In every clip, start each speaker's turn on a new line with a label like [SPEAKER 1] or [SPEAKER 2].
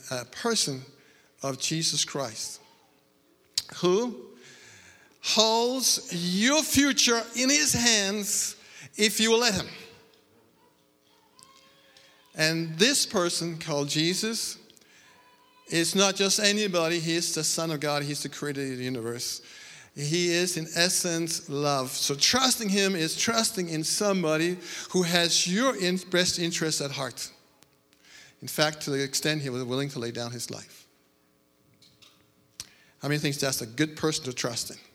[SPEAKER 1] person of Jesus Christ, who holds your future in his hands if you will let him. And this person called Jesus is not just anybody. He is the Son of God. He's the creator of the universe. He is, in essence, love. So trusting him is trusting in somebody who has your best interest at heart. In fact, to the extent he was willing to lay down his life. How many think that's a good person to trust in?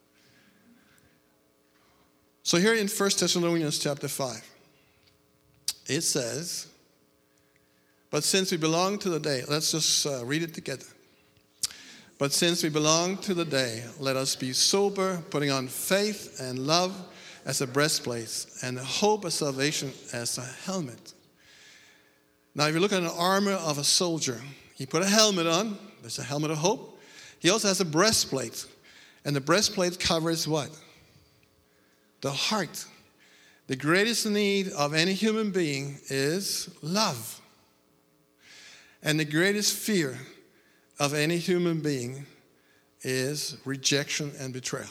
[SPEAKER 1] So here in 1 Thessalonians chapter 5, it says, but since we belong to the day, let's just read it together. But since we belong to the day, let us be sober, putting on faith and love as a breastplate, and the hope of salvation as a helmet. Now, if you look at an armor of a soldier, he put a helmet on. There's a helmet of hope. He also has a breastplate. And the breastplate covers what? The heart. The greatest need of any human being is love. And the greatest fear of any human being is rejection and betrayal.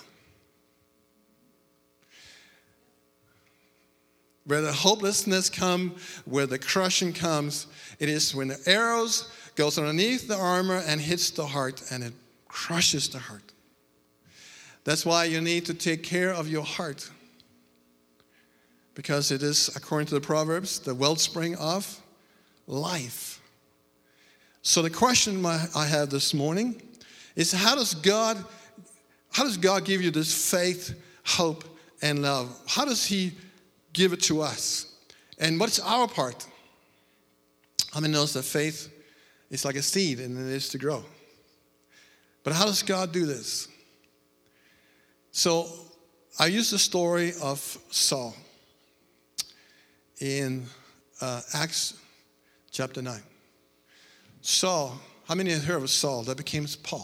[SPEAKER 1] Where the hopelessness comes, where the crushing comes, it is when the arrows goes underneath the armor and hits the heart, and it crushes the heart. That's why you need to take care of your heart, because it is, according to the Proverbs, the wellspring of life. So the question I have this morning is, how does God give you this faith, hope, and love? How does he give it to us? And what's our part? How many knows that faith is like a seed and it is to grow? But how does God do this? So I use the story of Saul in Acts chapter 9. Saul, how many have heard of Saul that became Paul?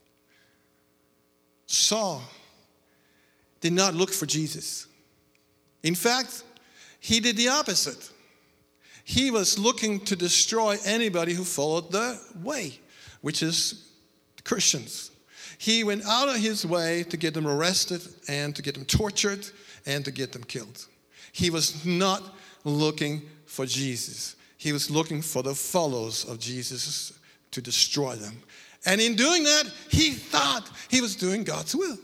[SPEAKER 1] Saul did not look for Jesus. In fact, he did the opposite. He was looking to destroy anybody who followed the way, which is Christians. He went out of his way to get them arrested and to get them tortured and to get them killed. He was not looking for Jesus. He was looking for the followers of Jesus to destroy them. And in doing that, he thought he was doing God's will.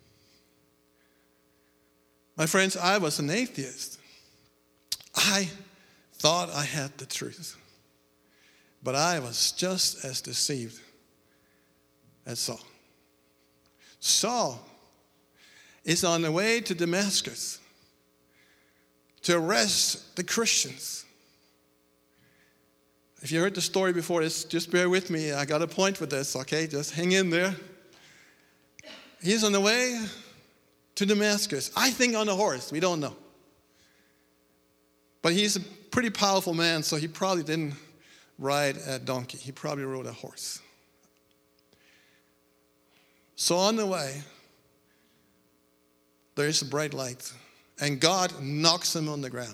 [SPEAKER 1] My friends, I was an atheist. I thought I had the truth. But I was just as deceived as Saul. Saul is on the way to Damascus to arrest the Christians. If you heard the story before this, just bear with me. I got a point with this, okay? Just hang in there. He's on the way to Damascus. I think on a horse. We don't know. But he's a pretty powerful man, so he probably didn't ride a donkey. He probably rode a horse. So on the way, there is a bright light, and God knocks him on the ground.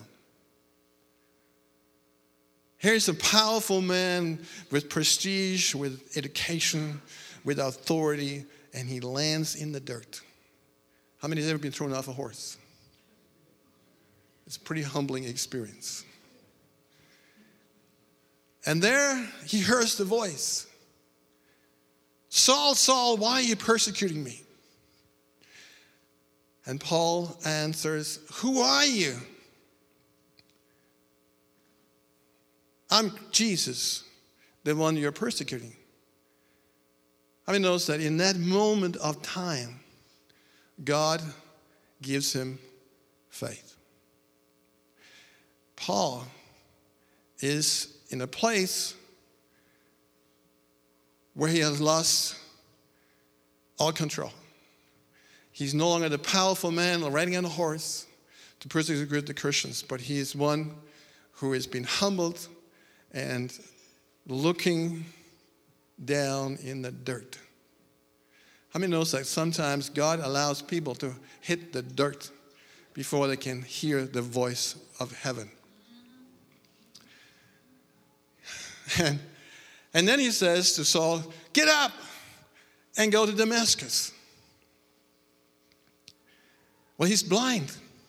[SPEAKER 1] Here's a powerful man with prestige, with education, with authority, and he lands in the dirt. How many have ever been thrown off a horse? It's a pretty humbling experience. And there he hears the voice. Saul, Saul, why are you persecuting me? And Paul answers, who are you? I'm Jesus, the one you're persecuting. How many knows that in that moment of time, God gives him faith? Paul is in a place where he has lost all control. He's no longer the powerful man riding on a horse to persecute the Christians, but he is one who has been humbled and looking down in the dirt. How many knows that sometimes God allows people to hit the dirt before they can hear the voice of heaven? And then he says to Saul, get up and go to Damascus. Well, he's blind.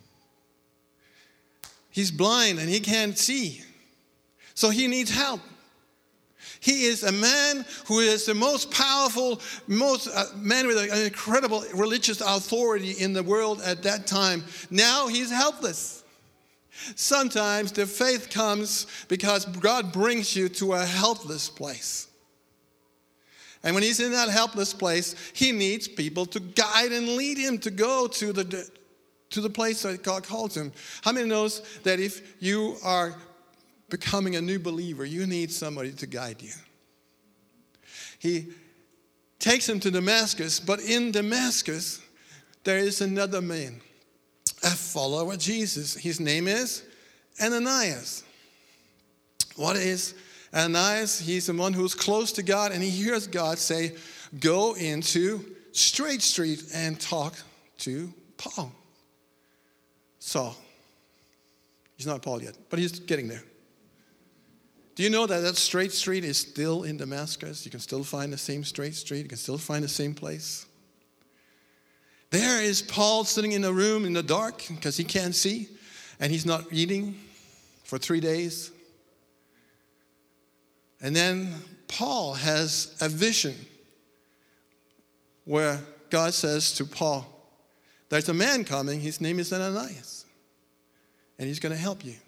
[SPEAKER 1] He's blind and he can't see. So he needs help. He is a man who is the most powerful, man with an incredible religious authority in the world at that time. Now he's helpless. Sometimes the faith comes because God brings you to a helpless place. And when he's in that helpless place, he needs people to guide and lead him to go to the place that God calls him. How many knows that if you are becoming a new believer, you need somebody to guide you? He takes him to Damascus, but in Damascus, there is another man, a follower of Jesus. His name is Ananias. What is Ananias? He's the one who's close to God, and he hears God say, go into Straight Street and talk to Paul. Saul. He's not Paul yet, but he's getting there. Do you know that Straight Street is still in Damascus? You can still find the same Straight Street. You can still find the same place. There is Paul sitting in a room in the dark because he can't see, and he's not eating for 3 days. And then Paul has a vision where God says to Paul, there's a man coming, his name is Ananias, and he's going to help you.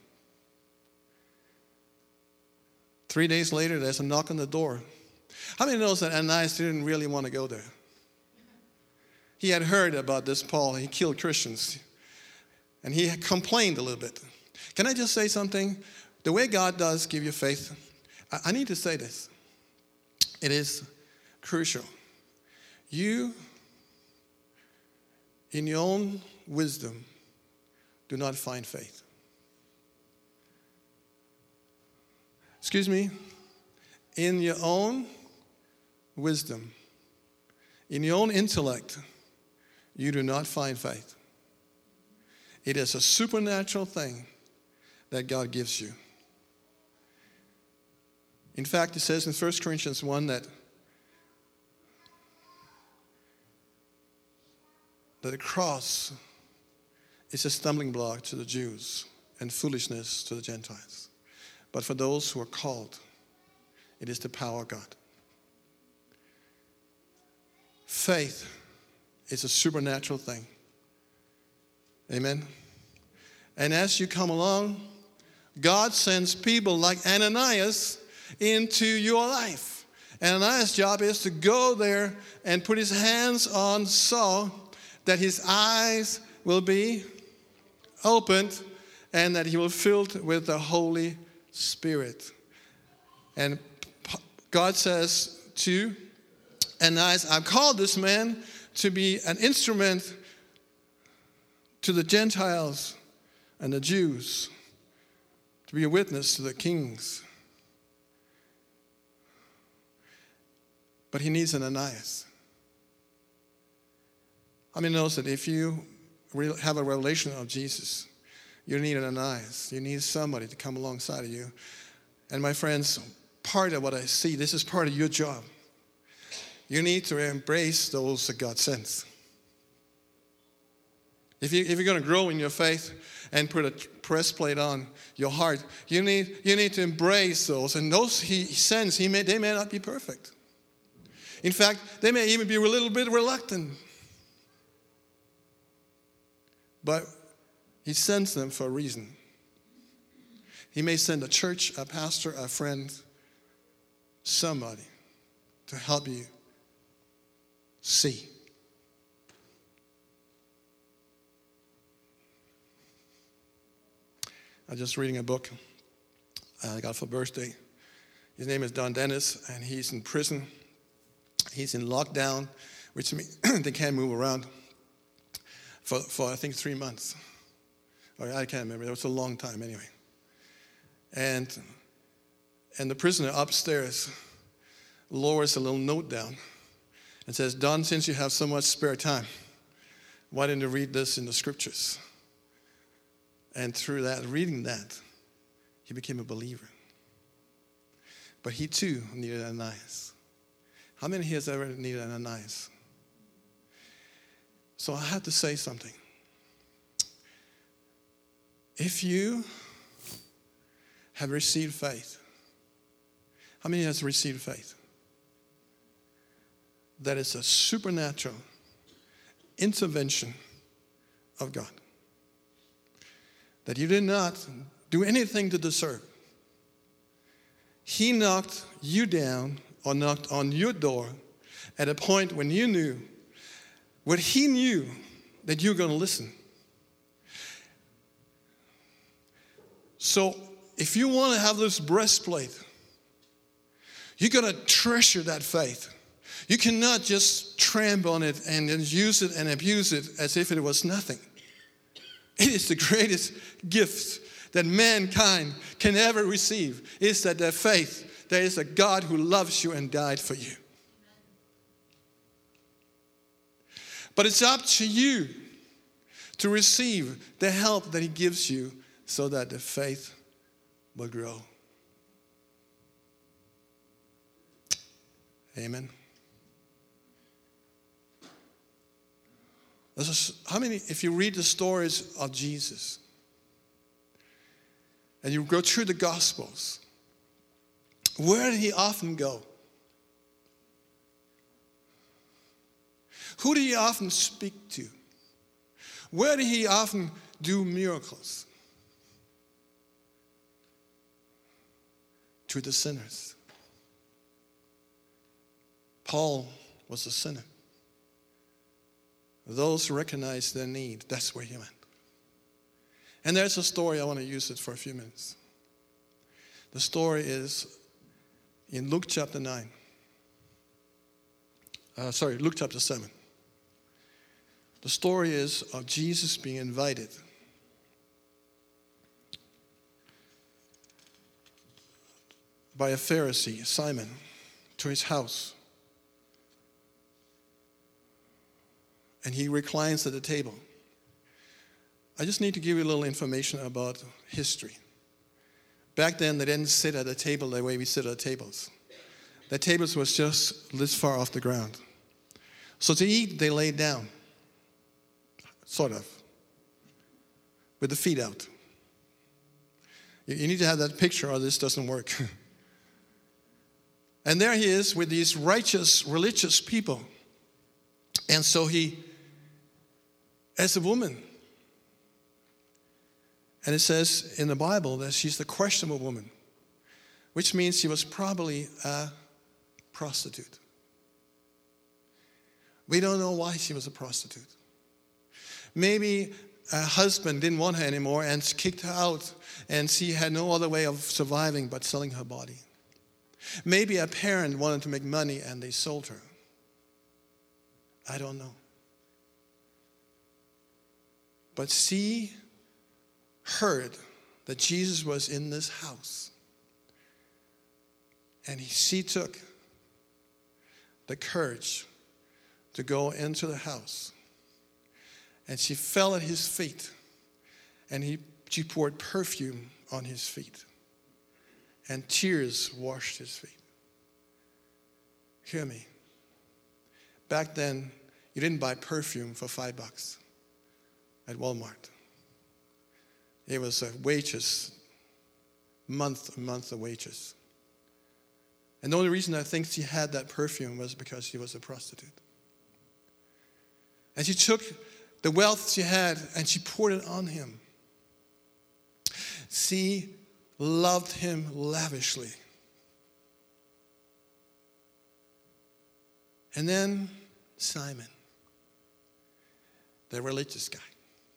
[SPEAKER 1] 3 days later, there's a knock on the door. How many knows that Ananias didn't really want to go there? He had heard about this Paul. He killed Christians. And he had complained a little bit. Can I just say something? The way God does give you faith, I need to say this. It is crucial. You, in your own wisdom, do not find faith. Excuse me, in your own wisdom, in your own intellect, you do not find faith. It is a supernatural thing that God gives you. In fact, it says in 1 Corinthians 1 that the cross is a stumbling block to the Jews and foolishness to the Gentiles. But for those who are called, it is the power of God. Faith is a supernatural thing. Amen. And as you come along, God sends people like Ananias into your life. Ananias' job is to go there and put his hands on Saul, that his eyes will be opened and that he will be filled with the Holy Spirit. And God says to Ananias, I've called this man to be an instrument to the Gentiles and the Jews, to be a witness to the kings. But he needs an Ananias. How many knows that if you have a revelation of Jesus, you need an Ananias. You need somebody to come alongside of you. And my friends, part of what I see, this is part of your job. You need to embrace those that God sends. If you're going to grow in your faith and put a breastplate on your heart, you need to embrace those. And those he sends, they may not be perfect. In fact, they may even be a little bit reluctant. But he sends them for a reason. He may send a church, a pastor, a friend, somebody to help you see. I was just reading a book I got for birthday. His name is Don Dennis, and he's in prison. He's in lockdown, which means they can't move around for I think 3 months. Or I can't remember. It was a long time anyway. And the prisoner upstairs lowers a little note down and says, Don, since you have so much spare time, why didn't you read this in the scriptures? And through that, reading that, he became a believer. but he too needed Ananias. How many here has ever needed Ananias? So I have to say something. If you have received faith, how many has received faith? That is a supernatural intervention of God. That you did not do anything to deserve. He knocked you down or knocked on your door at a point when you knew, when he knew that you were going to listen. So if you want to have this breastplate, you're going to treasure that faith. You cannot just tramp on it and use it and abuse it as if it was nothing. It is the greatest gift that mankind can ever receive, is that their faith, there is a God who loves you and died for you. But it's up to you to receive the help that he gives you so that the faith will grow. Amen. How many, if you read the stories of Jesus and you go through the Gospels, where did he often go? Who did he often speak to? Where did he often do miracles? To the sinners. Paul was a sinner. Those who recognize their need, that's where he went. And there's a story, I want to use it for a few minutes. The story is in Luke chapter 9. Luke chapter 7. The story is of Jesus being invited by a Pharisee, Simon, to his house. And he reclines at the table. I just need to give you a little information about history. Back then, they didn't sit at a table the way we sit at tables. The tables was just this far off the ground. So to eat, they laid down, sort of, with the feet out. You need to have that picture or this doesn't work. And there he is with these righteous, religious people. And so he, as a woman, and it says in the Bible that she's the questionable woman, which means she was probably a prostitute. We don't know why she was a prostitute. Maybe a husband didn't want her anymore and kicked her out, and she had no other way of surviving but selling her body. Maybe a parent wanted to make money and they sold her. I don't know. But she heard that Jesus was in this house. And she took the courage to go into the house. And she fell at his feet. And she poured perfume on his feet. And tears washed his feet. Hear me. Back then, you didn't buy perfume for $5 at Walmart. It was a wages, month of wages. And the only reason I think she had that perfume was because she was a prostitute. And she took the wealth she had and she poured it on him. She loved him lavishly. And then Simon, the religious guy,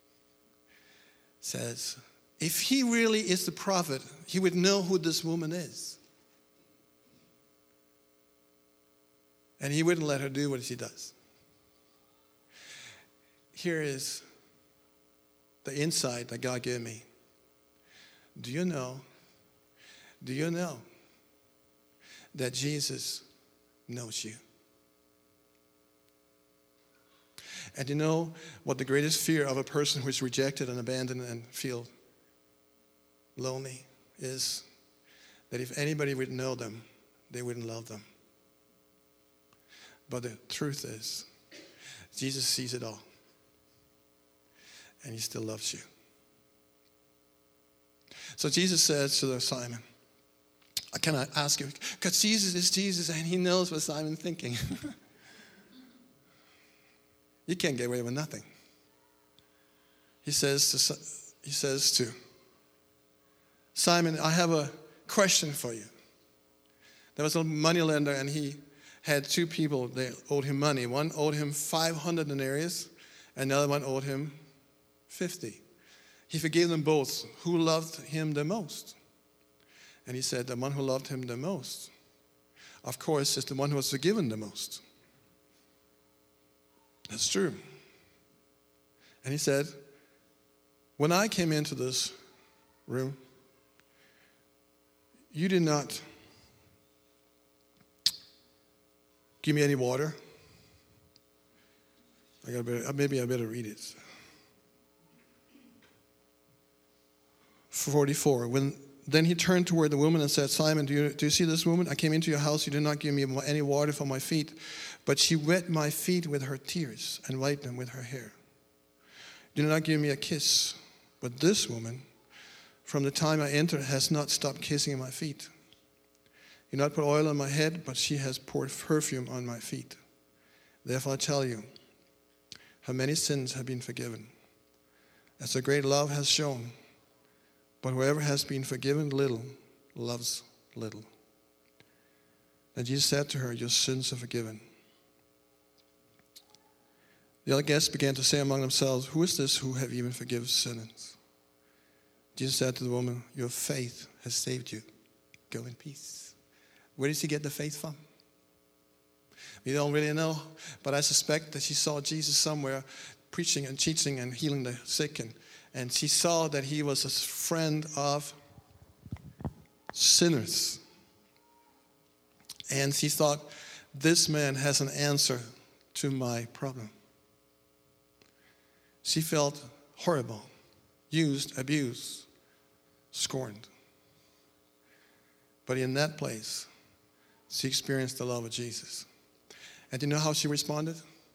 [SPEAKER 1] says, if he really is the prophet, he would know who this woman is. And he wouldn't let her do what she does. Here is the insight that God gave me. Do you know that Jesus knows you? And you know what the greatest fear of a person who is rejected and abandoned and feel lonely is? That if anybody would know them, they wouldn't love them. But the truth is, Jesus sees it all. And he still loves you. So Jesus says to Simon, can I ask you, because Jesus is Jesus and he knows what Simon's thinking. You can't get away with nothing. He says to Simon, I have a question for you. There was a moneylender and he had two people that owed him money. One owed him 500 denarius and the other one owed him 50. He forgave them both. Who loved him the most? And he said, the one who loved him the most, of course, is the one who was forgiven the most. That's true. And he said, when I came into this room, you did not give me any water. Maybe I better read it. 44. Then he turned toward the woman and said, Simon, do you see this woman? I came into your house. You did not give me any water for my feet, but she wet my feet with her tears and wiped them with her hair. You did not give me a kiss, but this woman, from the time I entered, has not stopped kissing my feet. You did not put oil on my head, but she has poured perfume on my feet. Therefore I tell you, her many sins have been forgiven, as her great love has shown. But whoever has been forgiven little loves little. And Jesus said to her, your sins are forgiven. The other guests began to say among themselves, who is this who have even forgiven sins? Jesus said to the woman, your faith has saved you. Go in peace. Where did she get the faith from? We don't really know, but I suspect that she saw Jesus somewhere preaching and teaching and healing the sick, and she saw that he was a friend of sinners. And she thought, this man has an answer to my problem. She felt horrible, used, abused, scorned. But in that place, she experienced the love of Jesus. And do you know how she responded?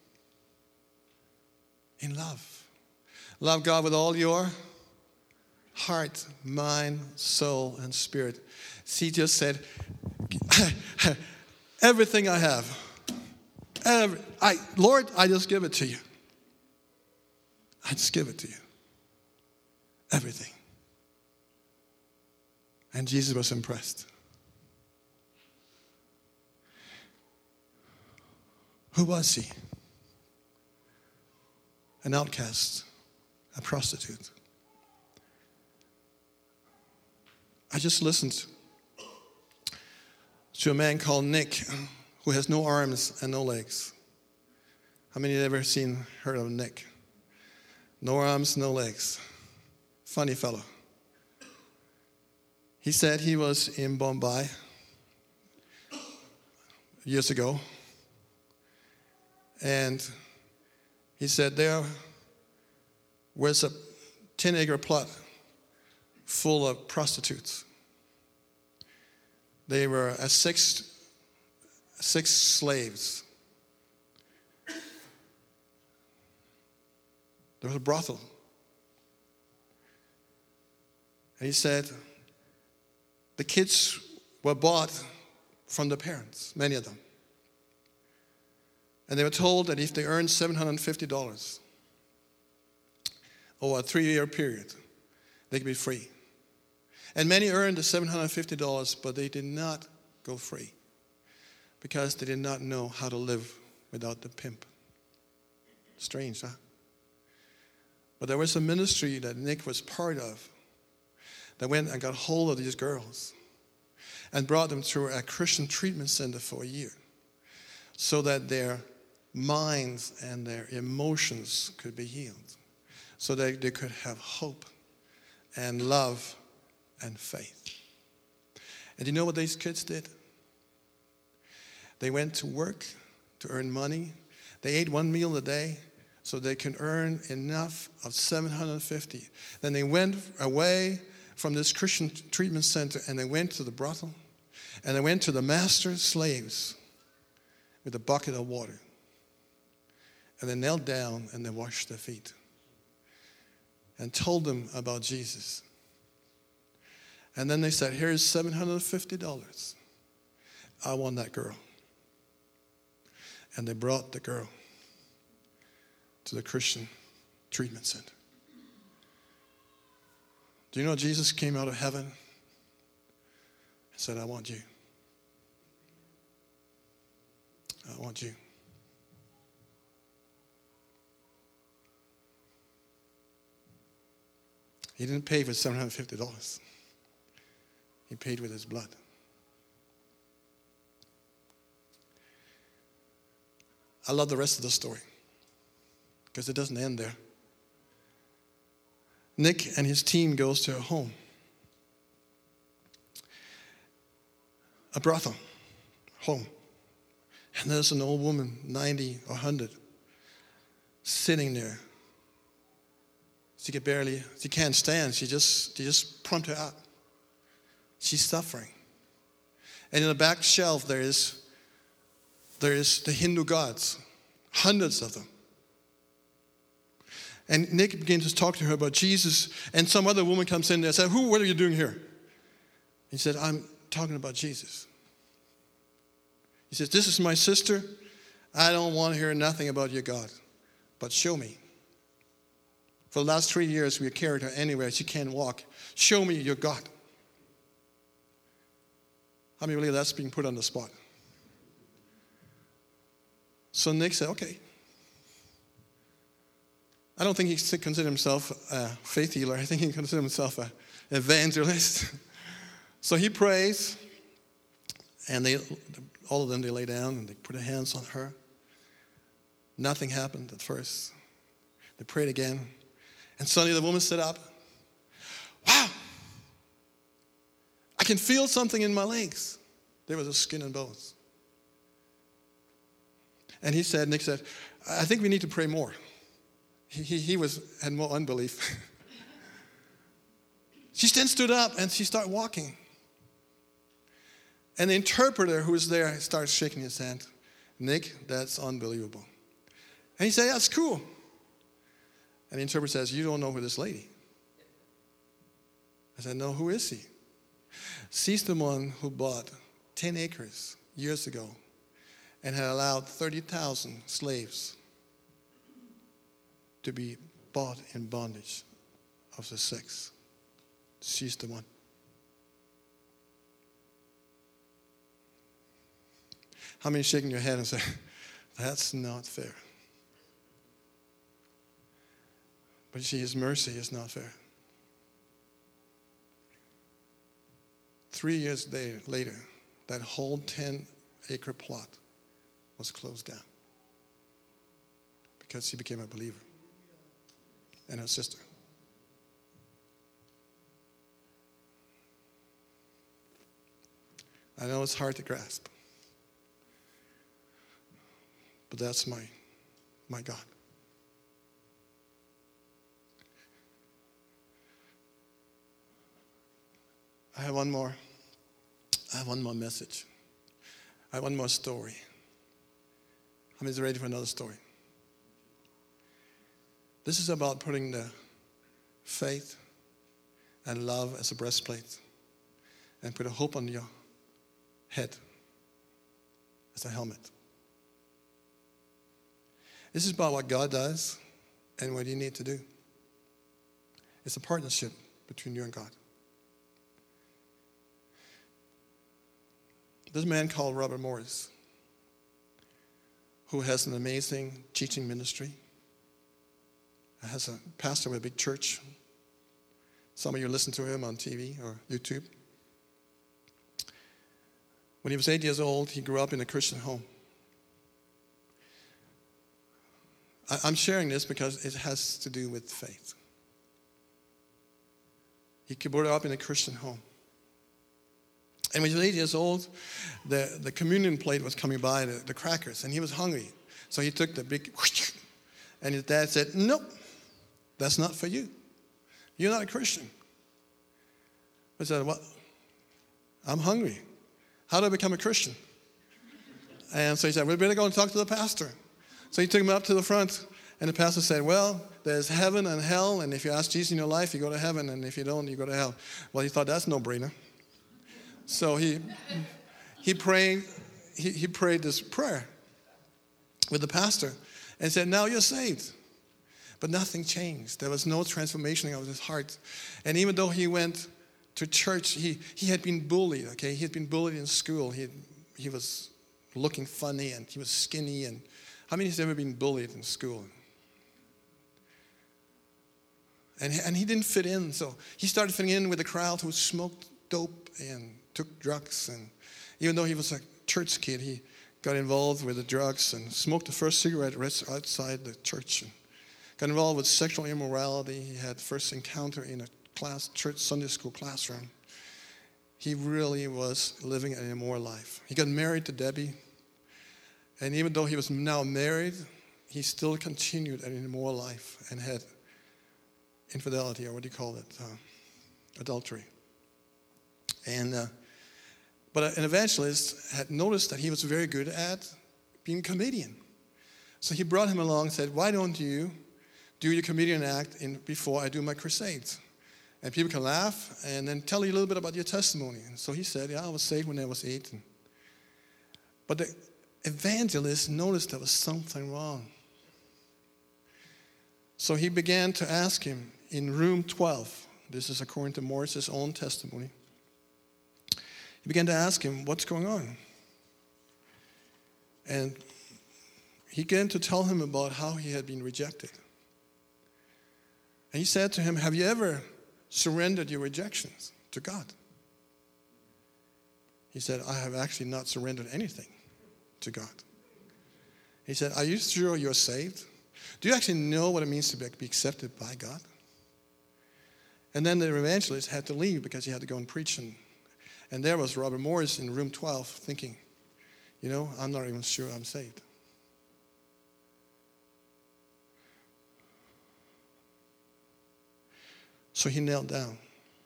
[SPEAKER 1] In love. Love God with all your heart, mind, soul, and spirit. She just said, everything I have, Lord, I just give it to you. I just give it to you. Everything. And Jesus was impressed. Who was he? An outcast. A prostitute. I just listened to a man called Nick who has no arms and no legs. How many have ever heard of Nick? No arms, no legs. Funny fellow. He said he was in Bombay years ago. And he said there was a 10-acre plot full of prostitutes. They were six slaves. There was a brothel. And he said the kids were bought from the parents, many of them. And they were told that if they earned $750 over a 3-year period, they could be free. And many earned the $750, but they did not go free because they did not know how to live without the pimp. Strange, huh? But there was a ministry that Nick was part of that went and got hold of these girls and brought them through a Christian treatment center for a year so that their minds and their emotions could be healed, so that they could have hope and love and faith. And you know what these kids did? They went to work to earn money. They ate one meal a day so they can earn enough of $750. Then they went away from this Christian treatment center and they went to the brothel And they went to the master's slaves with a bucket of water. And they knelt down and they washed their feet and told them about Jesus. And then they said, here's $750. I want that girl. And they brought the girl to the Christian treatment center. Do you know Jesus came out of heaven and said, I want you. I want you. He didn't pay for $750. He paid with his blood. I love the rest of the story because it doesn't end there. Nick and his team goes to a home, a brothel home. And there's an old woman, 90 or 100, sitting there. She can't stand. They just prompt her up. She's suffering. And in the back shelf there is the Hindu gods, hundreds of them. And Nick begins to talk to her about Jesus, and some other woman comes in there and says, what are you doing here? He said, I'm talking about Jesus. He says, this is my sister. I don't want to hear nothing about your God, but show me. For the last 3 years, we carried her anywhere. She can't walk. Show me your God. How many believe that's being put on the spot? So Nick said, okay. I don't think he considered himself a faith healer. I think he considered himself an evangelist. So he prays, and all of them, they lay down and they put their hands on her. Nothing happened at first. They prayed again. And suddenly the woman stood up. Wow! I can feel something in my legs. There was a skin and bones. And Nick said, I think we need to pray more. He had more unbelief. She then stood up and she started walking. And the interpreter who was there started shaking his hand. Nick, that's unbelievable. And he said, that's cool. And the interpreter says, you don't know who this lady? I said, no, who is she? She's the one who bought 10 acres years ago and had allowed 30,000 slaves to be bought in bondage of the sex. She's the one. How many shaking your head and say, that's not fair? But you see, his mercy is not fair. 3 years later, that whole 10-acre plot was closed down because she became a believer. And her sister. I know it's hard to grasp, but that's my God. I have one more message. I have one more story. How many is ready for another story? This is about putting the faith and love as a breastplate and put a hope on your head as a helmet. This is about what God does and what you need to do. It's a partnership between you and God. There's a man called Robert Morris who has an amazing teaching ministry. Has a pastor with a big church. Some of you listen to him on TV or YouTube. When he was 8 years old, he grew up in a Christian home. I'm sharing this because it has to do with faith. He grew up in a Christian home. And when he was 8 years old, the communion plate was coming by, the crackers, and he was hungry. So he took the big, and his dad said, nope. That's not for you. You're not a Christian. I said, well, I'm hungry. how do I become a Christian? And so he said, we better go and talk to the pastor. So he took him up to the front, and the pastor said, well, there's heaven and hell, and if you ask Jesus in your life, you go to heaven, and if you don't, you go to hell. Well, he thought that's no brainer. So he prayed this prayer with the pastor and said, now you're saved. But nothing changed. There was no transformation of his heart. And even though he went to church, he had been bullied, okay? He had been bullied in school. He was looking funny, and he was skinny. And how many has ever been bullied in school? And he didn't fit in, so he started fitting in with a crowd who smoked dope and took drugs. And even though he was a church kid, he got involved with the drugs and smoked the first cigarette right outside the church. And got involved with sexual immorality. He had first encounter in a church Sunday school classroom. He really was living an immoral life. He got married to Debbie. And even though he was now married, he still continued an immoral life and had infidelity, or what do you call it? Adultery. But an evangelist had noticed that he was very good at being a comedian. So he brought him along and said, why don't you do your comedian act before I do my crusades? And people can laugh and then tell you a little bit about your testimony. And so he said, I was saved when I was 8. But the evangelist noticed there was something wrong. So he began to ask him in room 12. This is according to Morris' own testimony. He began to ask him, what's going on? And he began to tell him about how he had been rejected. And he said to him, have you ever surrendered your rejections to God? He said, I have actually not surrendered anything to God. He said, are you sure you're saved? Do you actually know what it means to be accepted by God? And then the evangelist had to leave because he had to go and preach. And there was Robert Morris in room 12 thinking, I'm not even sure I'm saved. So he knelt down.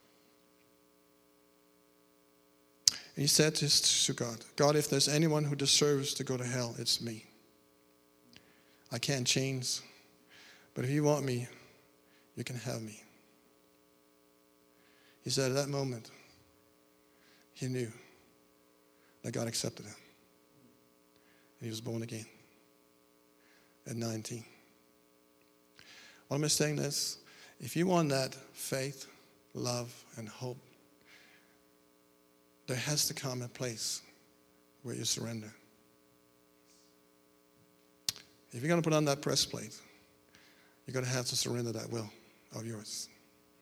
[SPEAKER 1] And he said to God, God, if there's anyone who deserves to go to hell, it's me. I can't change, but if you want me, you can have me. He said at that moment, he knew that God accepted him. And he was born again at 19. Why am I saying this? If you want that faith, love, and hope, there has to come a place where you surrender. If you're going to put on that breastplate, you're going to have to surrender that will of yours.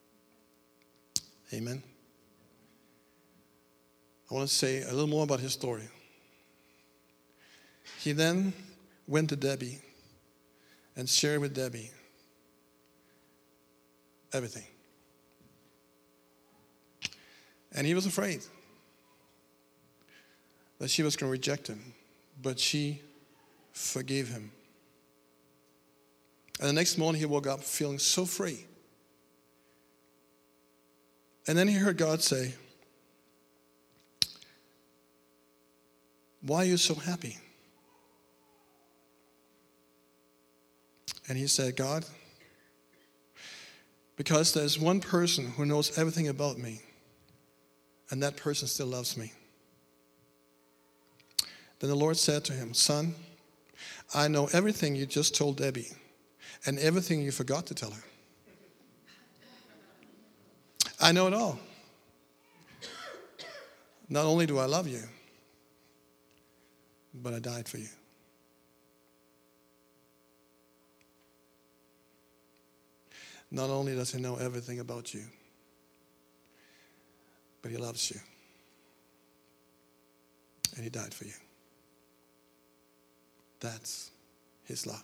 [SPEAKER 1] Amen. I want to say a little more about his story. He then went to Debbie and shared with Debbie everything. And he was afraid that she was going to reject him, but she forgave him. And the next morning he woke up feeling so free. And then he heard God say, why are you so happy? And he said, God, because there's one person who knows everything about me, and that person still loves me. Then the Lord said to him, son, I know everything you just told Debbie, and everything you forgot to tell her. I know it all. Not only do I love you, but I died for you. Not only does he know everything about you, but he loves you. And he died for you. That's his love.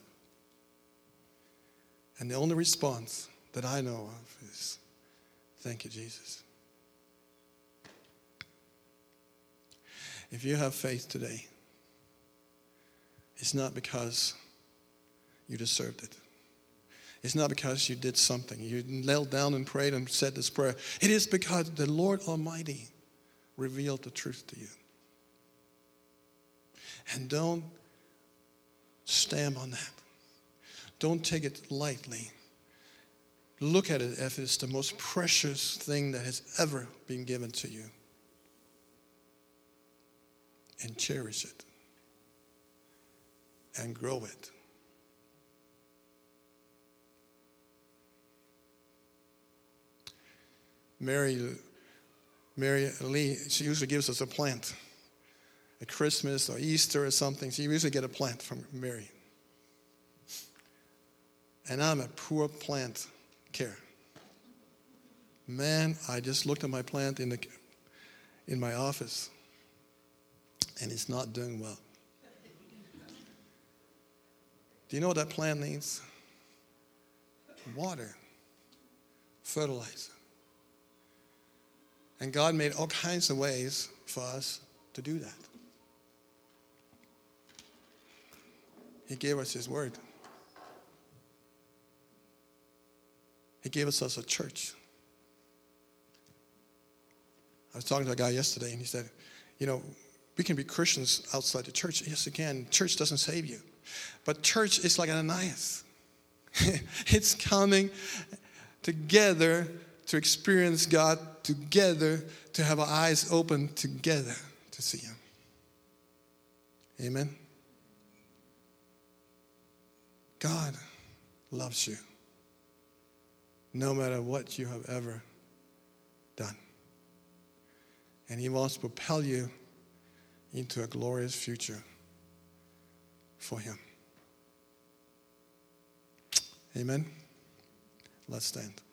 [SPEAKER 1] And the only response that I know of is, thank you, Jesus. If you have faith today, it's not because you deserved it. It's not because you did something. You knelt down and prayed and said this prayer. It is because the Lord Almighty revealed the truth to you. And don't stamp on that. Don't take it lightly. Look at it as it's the most precious thing that has ever been given to you. And cherish it. And grow it. Mary Lee, she usually gives us a plant. At Christmas or Easter or something, she usually get a plant from Mary. And I'm a poor plant care. Man, I just looked at my plant in my office, and it's not doing well. Do you know what that plant needs? Water, fertilizer. And God made all kinds of ways for us to do that. He gave us His word. He gave us a church. I was talking to a guy yesterday, and he said, we can be Christians outside the church. Yes, again, church doesn't save you. But church is like Ananias. It's coming together to experience God together, to have our eyes open together to see Him. Amen? God loves you no matter what you have ever done. And He wants to propel you into a glorious future for Him. Amen? Let's stand.